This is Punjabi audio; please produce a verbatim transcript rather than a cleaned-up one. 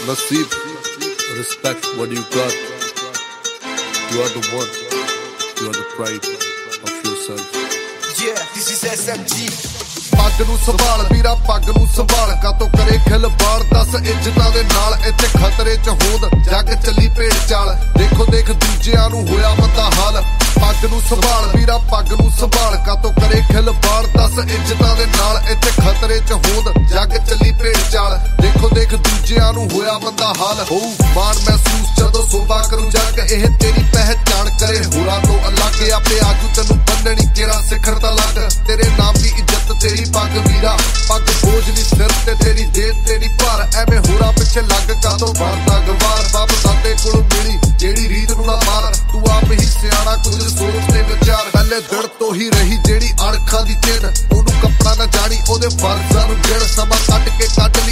Naseeb, respect what you got. You are the one. You are the pride of yourself. Yeah, this is S M G. ਪੱਗ ਨੂੰ ਸੰਭਾਲ ਵੀਰਾ ਪੱਗ ਨੂੰ ਸੰਭਾਲ ਕਾਤੋਂ ਕਰੇ ਖਿਲਵਾੜ ਦਸ ਇੱਜ਼ਤਾਂ ਦੇ ਨਾਲ ਇੱਥੇ ਖਤਰੇ ਚ ਹੋਂਦ ਜੱਗ ਚੱਲੀ ਭੇਡ ਚਾਲ ਦੇਖੋ ਦੇਖ ਦੂਜਿਆਂ ਨੂੰ ਹੋਇਆ ਮੰਦਾ ਹਾਲ ਪੱਗ ਨੂੰ ਸੰਭਾਲ ਵੀਰਾ ਪੱਗ ਨੂੰ ਸੰਭਾਲ ਕਾਤੋਂ ਕਰੇ ਖਿਲਵਾੜ ਦਸ ਇੱਜ਼ਤਾਂ ਦੇ ਨਾਲ ਇੱਥੇ ਖਤਰੇ ਚ ਹੋਂਦ ਜੱਗ ਚੱਲੀ ਭੇਡ ਚਾਲ ਦੇਖੋ ਦੇਖ ਦੂਜਿਆਂ ਨੂੰ ਹੋਇਆ ਮੰਦਾ ਹਾਲ ਹੋਊ ਮਾਣ ਮਹਿਸੂਸ ਜਦੋਂ ਸੋਭਾ ਕਰੂ ਜੱਗ ਇਹ ਤੇਰੀ ਪਹਿਚਾਣ ਕਰੇ ਹੋਰਾਂ ਤੋਂ ਅਲੱਗ ਆਪੇ ਆਜੂ ਤੈਨੂੰ ਬੰਨਣੀ ਤੇਰਾ ਸਿਖਰ ਦਾ ਲੱਗ ਤੇਰੇ ਨਾਮ ਦੀ ਇੱਜ਼ਤ ਤੇਰੀ ਪੱਗ ਵੀਰਾ ਪੱਗ ਬੋਝ ਨਹੀਂ ਸਿਰ ਤੇ ਤੇਰੀ ਦੇ ਤੇਰੀ ਭਾਰ ਐਵੇਂ ਹੋਰਾਂ ਪਿੱਛੇ ਲੱਗ ਕਾਤੋਂ ਬਣਦਾ ਗਵਾਰ ਬਾਪ ਦਾਦੇ ਕੋਲ ਮਿਲੀ ਜਿਹੜੀ ਰੀਤ ਨੂੰ ਨਾ ਮਾਰ ਤੂੰ ਆਪ ਹੀ ਸਿਆਣਾ ਕੁਝ ਸੋਚ ਤੇ ਵਿਚਾਰ ਪਹਿਲੇ ਦਿਨ ਤੋਂ ਹੀ ਰਹੀ ਜਿਹੜੀ ਅਣਖਾਂ ਦੀ ਚਿੰਨ ਉਹਨੂੰ ਕੱਪੜਾ ਨਾ ਜਾਣੀ ਉਹਦੇ ਫਰਜ਼ਾਂ ਨੂੰ ਗਿਣ ਸਮਾਂ ਕੱਢ ਕੇ ਕੱਢ